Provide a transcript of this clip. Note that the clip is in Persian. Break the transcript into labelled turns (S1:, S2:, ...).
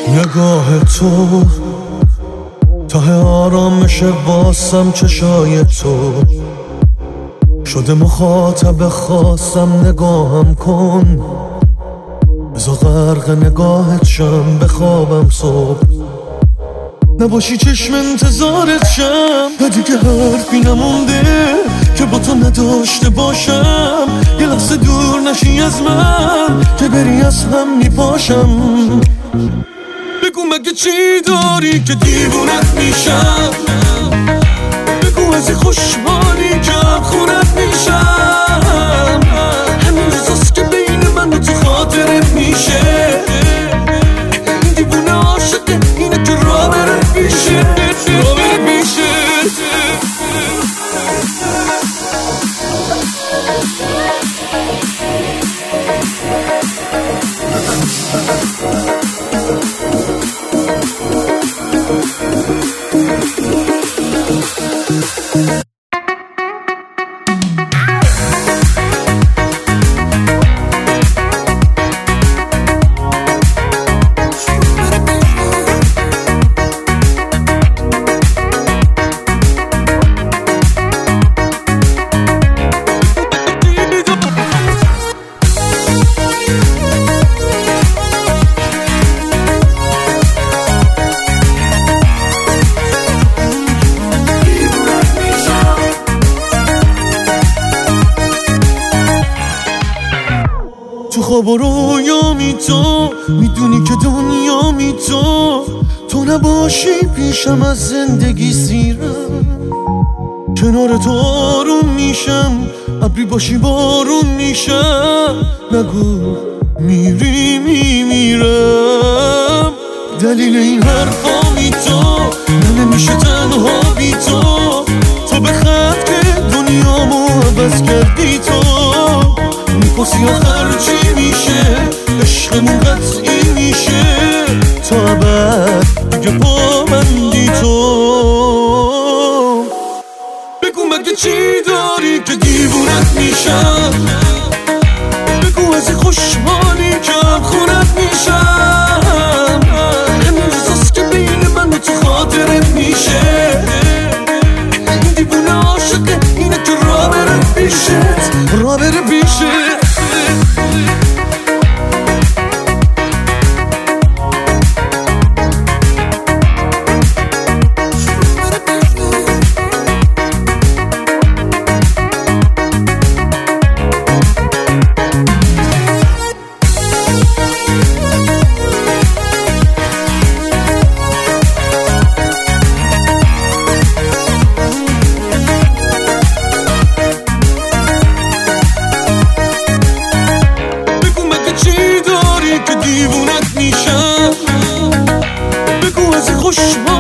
S1: نگاه تو ته آرامش واسم، چشای تو شده مخاطب خاصم. نگاهم کن بذار غرق نگاهت شم، بخوابم صبح نباشی چشم انتظارت شم. دیگه حرفی نمونده که با تو نداشته باشم. یه لحظه دور نشی از من که بری از هم میپاشم. بگو مگه چی داری که دیوونت میشم. بگو از خوشحالی که هم خونت میشم. همین روزاست که بین من و تو خاطرت میشه. این دیوونه عاشقه اینه که راه بره پیشه، راه بره پیشه. تو خواب و رویامی تو میدونی که دنیامی تو نباشی پیشم از زندگی سیرم. کنار تو آروم میشم، ابری باشی بارون میشم. نگو میری میمیرم. دلیل این حرفامی تو نمیشه تنها بی تو. تو به خط که دنیامو عوض کردی تو. میپرسی آخر چی میشه، عشقمون قطعی میشه. تا ابد دیگه با من بی تو. بگو مگه چی داری که دیوونت میشم. بگو از خوشحالی که هم خونت میشم. همین روزاست که بین من و تو خاطرت میشه. این دیوونه عاشقه اینه که راه بره پیشه، راه بره پیشه. دیوونت میشم. بگو از خوشحال